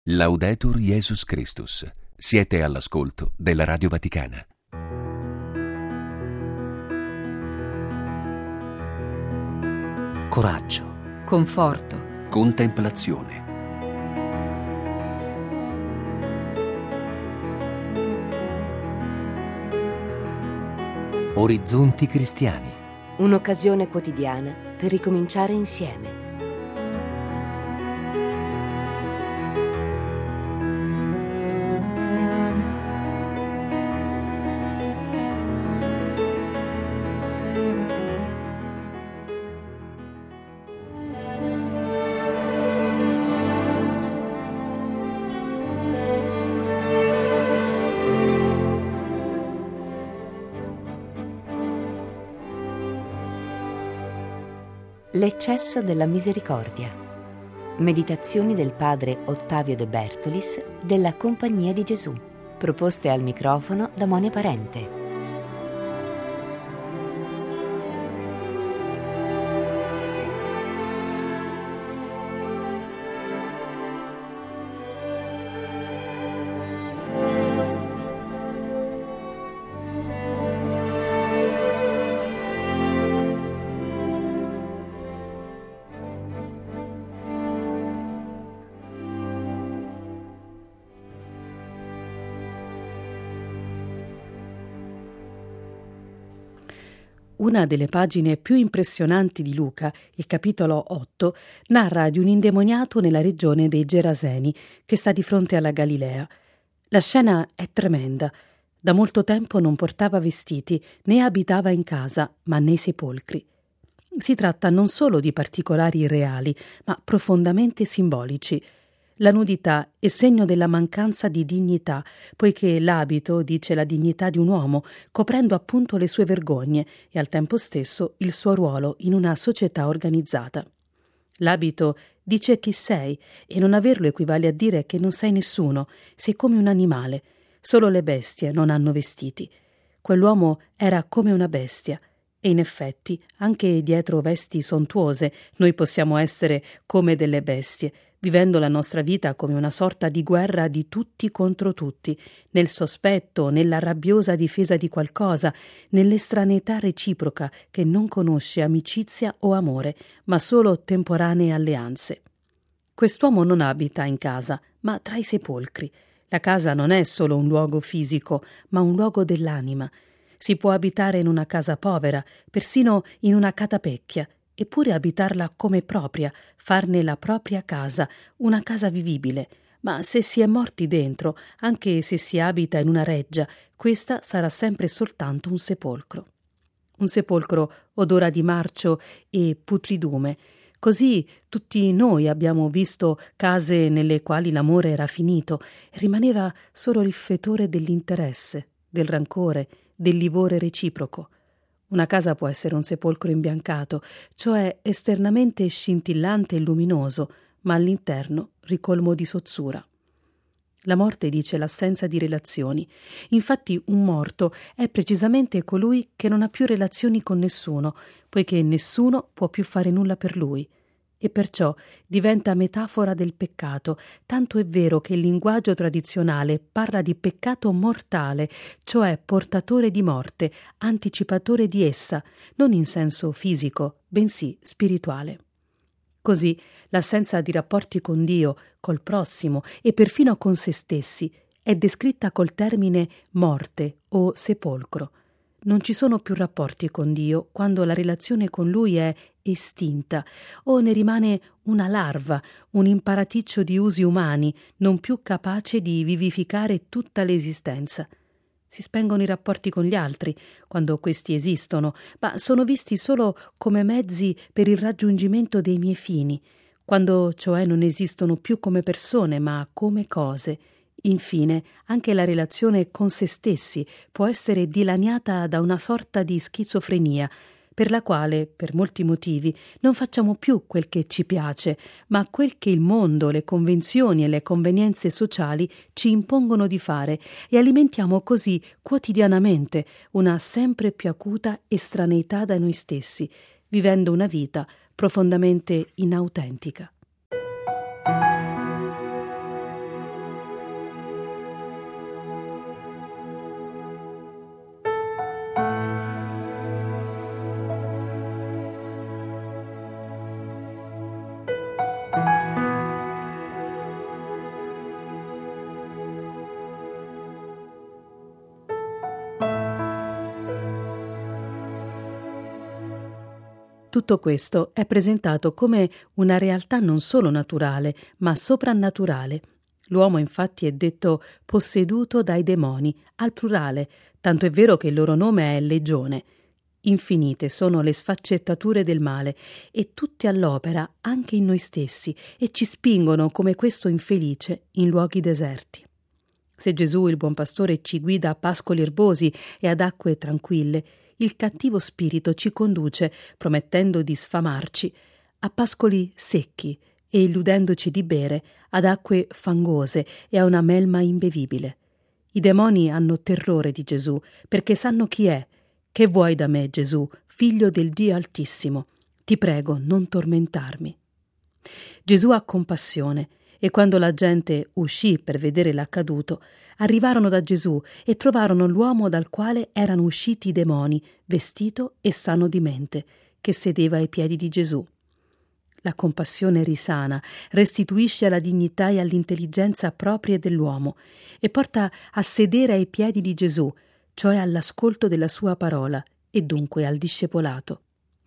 Laudetur Jesus Christus. Siete all'ascolto della Radio Vaticana. Coraggio, conforto, Contemplazione. orizzonti cristiani. Un'occasione quotidiana per ricominciare insieme. L'eccesso della misericordia. Meditazioni del padre Ottavio De Bertolis della Compagnia di Gesù, proposte al microfono da Monia Parente. Una delle pagine più impressionanti di Luca, il capitolo 8, narra di un indemoniato nella regione dei Geraseni che sta di fronte alla Galilea. La scena è tremenda. Da molto tempo non portava vestiti, né abitava in casa, ma nei sepolcri. Si tratta non solo di particolari reali, ma profondamente simbolici. La nudità è segno della mancanza di dignità, poiché l'abito dice la dignità di un uomo, coprendo appunto le sue vergogne e al tempo stesso il suo ruolo in una società organizzata. L'abito dice chi sei e non averlo equivale a dire che non sei nessuno, sei come un animale. Solo le bestie non hanno vestiti. Quell'uomo era come una bestia. E in effetti, anche dietro vesti sontuose, noi possiamo essere come delle bestie, vivendo la nostra vita come una sorta di guerra di tutti contro tutti, nel sospetto, nella rabbiosa difesa di qualcosa, nell'estraneità reciproca che non conosce amicizia o amore, ma solo temporanee alleanze. Quest'uomo non abita in casa, ma tra i sepolcri. La casa non è solo un luogo fisico, ma un luogo dell'anima. Si può abitare in una casa povera, persino in una catapecchia, eppure abitarla come propria, farne la propria casa, una casa vivibile. Ma se si è morti dentro, anche se si abita in una reggia, questa sarà sempre soltanto un sepolcro. Un sepolcro odora di marcio e putridume. Così tutti noi abbiamo visto case nelle quali l'amore era finito e rimaneva solo il fetore dell'interesse, del rancore, del livore reciproco. Una casa può essere un sepolcro imbiancato, cioè esternamente scintillante e luminoso, ma all'interno ricolmo di sozzura. La morte dice l'assenza di relazioni. Infatti un morto è precisamente colui che non ha più relazioni con nessuno, poiché nessuno può più fare nulla per lui. E perciò diventa metafora del peccato, tanto è vero che il linguaggio tradizionale parla di peccato mortale, cioè portatore di morte, anticipatore di essa, non in senso fisico, bensì spirituale. Così l'assenza di rapporti con Dio, col prossimo e perfino con se stessi è descritta col termine morte o sepolcro. Non ci sono più rapporti con Dio quando la relazione con Lui è estinta o ne rimane una larva, un imparaticcio di usi umani, non più capace di vivificare tutta l'esistenza. Si spengono i rapporti con gli altri, quando questi esistono, ma sono visti solo come mezzi per il raggiungimento dei miei fini, quando cioè non esistono più come persone, ma come cose. Infine, anche la relazione con se stessi può essere dilaniata da una sorta di schizofrenia, per la quale, per molti motivi, non facciamo più quel che ci piace, ma quel che il mondo, le convenzioni e le convenienze sociali ci impongono di fare, e alimentiamo così quotidianamente una sempre più acuta estraneità da noi stessi, vivendo una vita profondamente inautentica. Tutto questo è presentato come una realtà non solo naturale, ma soprannaturale. L'uomo infatti è detto posseduto dai demoni, al plurale, tanto è vero che il loro nome è legione. Infinite sono le sfaccettature del male e tutte all'opera anche in noi stessi e ci spingono come questo infelice in luoghi deserti. Se Gesù, il buon pastore, ci guida a pascoli erbosi e ad acque tranquille, il cattivo spirito ci conduce, promettendo di sfamarci, a pascoli secchi e illudendoci di bere ad acque fangose e a una melma imbevibile. I demoni hanno terrore di Gesù perché sanno chi è. Che vuoi da me, Gesù, figlio del Dio Altissimo? Ti prego, non tormentarmi. Gesù ha compassione e quando la gente uscì per vedere l'accaduto, arrivarono da Gesù e trovarono l'uomo dal quale erano usciti i demoni, vestito e sano di mente, che sedeva ai piedi di Gesù. La compassione risana, restituisce alla dignità e all'intelligenza proprie dell'uomo e porta a sedere ai piedi di Gesù, cioè all'ascolto della sua parola e dunque al discepolato.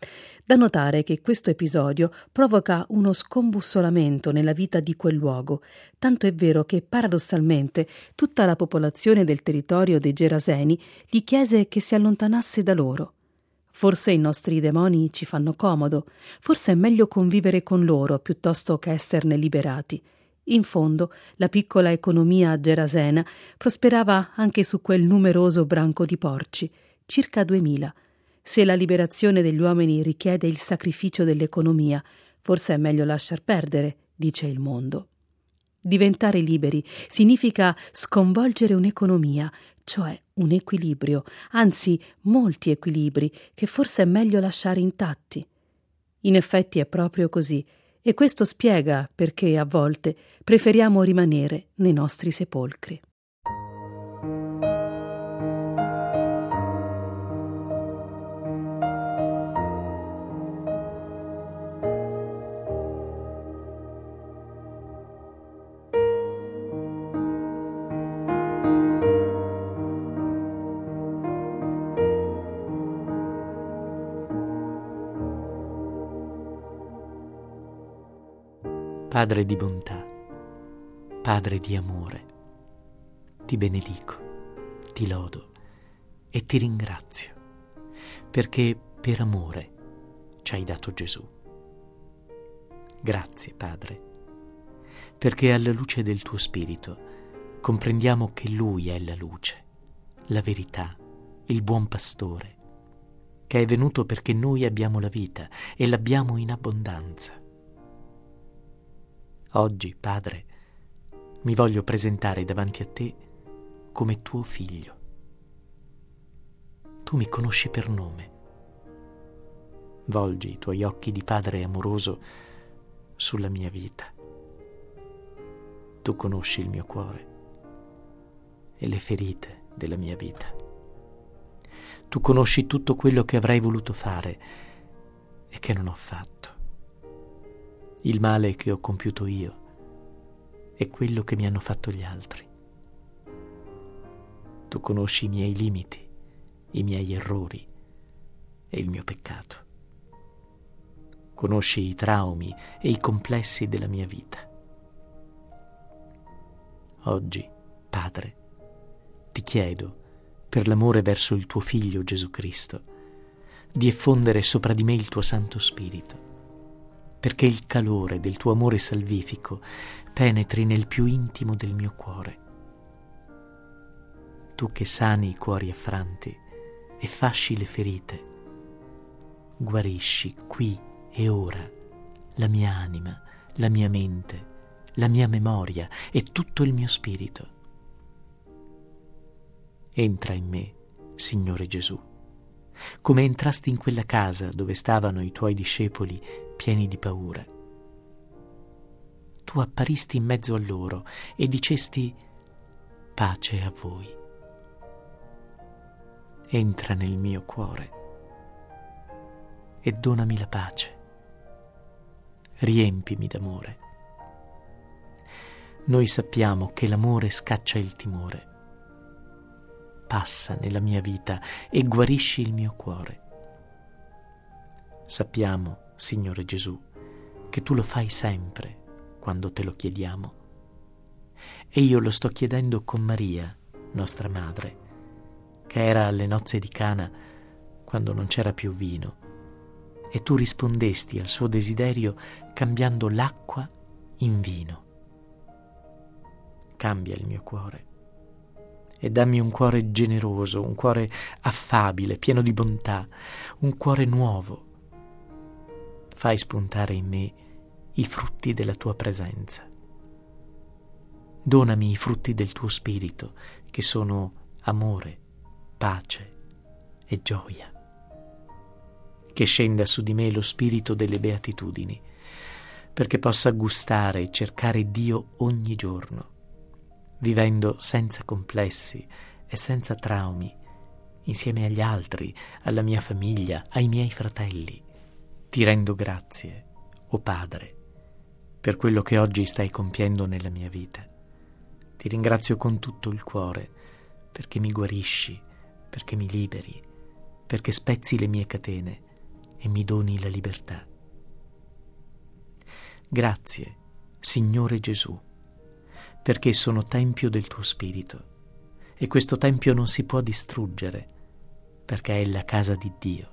Da notare che questo episodio provoca uno scombussolamento nella vita di quel luogo, tanto è vero che paradossalmente tutta la popolazione del territorio dei Geraseni gli chiese che si allontanasse da loro. Forse i nostri demoni ci fanno comodo, forse è meglio convivere con loro piuttosto che esserne liberati. In fondo, la piccola economia gerasena prosperava anche su quel numeroso branco di porci, circa 2000. Se la liberazione degli uomini richiede il sacrificio dell'economia, forse è meglio lasciar perdere, dice il mondo. Diventare liberi significa sconvolgere un'economia, cioè un equilibrio, anzi molti equilibri, che forse è meglio lasciare intatti. In effetti è proprio così, e questo spiega perché a volte preferiamo rimanere nei nostri sepolcri. Padre di bontà, Padre di amore, ti benedico, ti lodo e ti ringrazio, perché per amore ci hai dato Gesù. Grazie, Padre, perché alla luce del tuo Spirito comprendiamo che Lui è la luce, la verità, il buon pastore, che è venuto perché noi abbiamo la vita e l'abbiamo in abbondanza. Oggi, Padre, mi voglio presentare davanti a te come tuo figlio. Tu mi conosci per nome. Volgi i tuoi occhi di Padre amoroso sulla mia vita. Tu conosci il mio cuore e le ferite della mia vita. Tu conosci tutto quello che avrei voluto fare e che non ho fatto. Il male che ho compiuto io e quello che mi hanno fatto gli altri. Tu conosci i miei limiti, i miei errori e il mio peccato. Conosci i traumi e i complessi della mia vita. Oggi, Padre, ti chiedo, per l'amore verso il tuo Figlio Gesù Cristo, di effondere sopra di me il tuo Santo Spirito, perché il calore del tuo amore salvifico penetri nel più intimo del mio cuore. Tu che sani i cuori affranti e fasci le ferite, guarisci qui e ora la mia anima, la mia mente, la mia memoria e tutto il mio spirito. Entra in me, Signore Gesù, come entrasti in quella casa dove stavano i tuoi discepoli pieni di paura. Tu apparisti in mezzo a loro e dicesti: pace a voi. Entra nel mio cuore e donami la pace. Riempimi d'amore. Noi sappiamo che l'amore scaccia il timore. Passa nella mia vita e guarisci il mio cuore. Sappiamo, Signore Gesù, che Tu lo fai sempre quando Te lo chiediamo. E io lo sto chiedendo con Maria, nostra madre, che era alle nozze di Cana quando non c'era più vino, e Tu rispondesti al suo desiderio cambiando l'acqua in vino. Cambia il mio cuore e dammi un cuore generoso, un cuore affabile, pieno di bontà, un cuore nuovo. Fai spuntare in me i frutti della Tua presenza. Donami i frutti del Tuo Spirito, che sono amore, pace e gioia. Che scenda su di me lo spirito delle beatitudini, perché possa gustare e cercare Dio ogni giorno, vivendo senza complessi e senza traumi, insieme agli altri, alla mia famiglia, ai miei fratelli. Ti rendo grazie, o Padre, per quello che oggi stai compiendo nella mia vita. Ti ringrazio con tutto il cuore, perché mi guarisci, perché mi liberi, perché spezzi le mie catene e mi doni la libertà. Grazie, Signore Gesù, perché sono tempio del Tuo Spirito e questo tempio non si può distruggere, perché è la casa di Dio.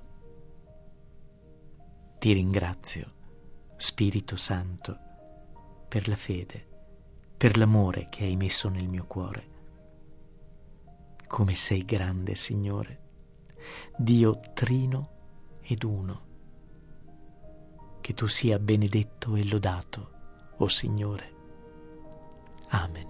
Ti ringrazio, Spirito Santo, per la fede, per l'amore che hai messo nel mio cuore. Come sei grande, Signore, Dio trino ed uno. Che Tu sia benedetto e lodato, o Signore. Amen.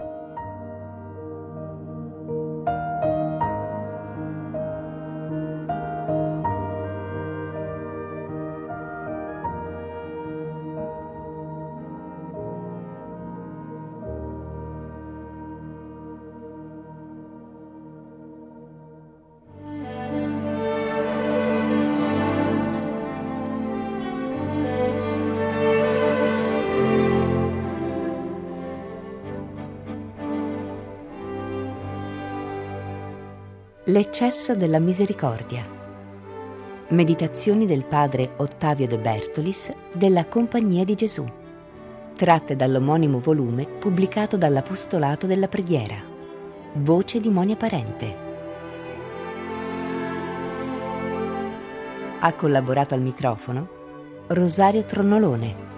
L'eccesso della misericordia. Meditazioni del padre Ottavio De Bertolis della Compagnia di Gesù, tratte dall'omonimo volume pubblicato dall'Apostolato della Preghiera. Voce di Monia Parente. Ha collaborato al microfono Rosario Tronnolone.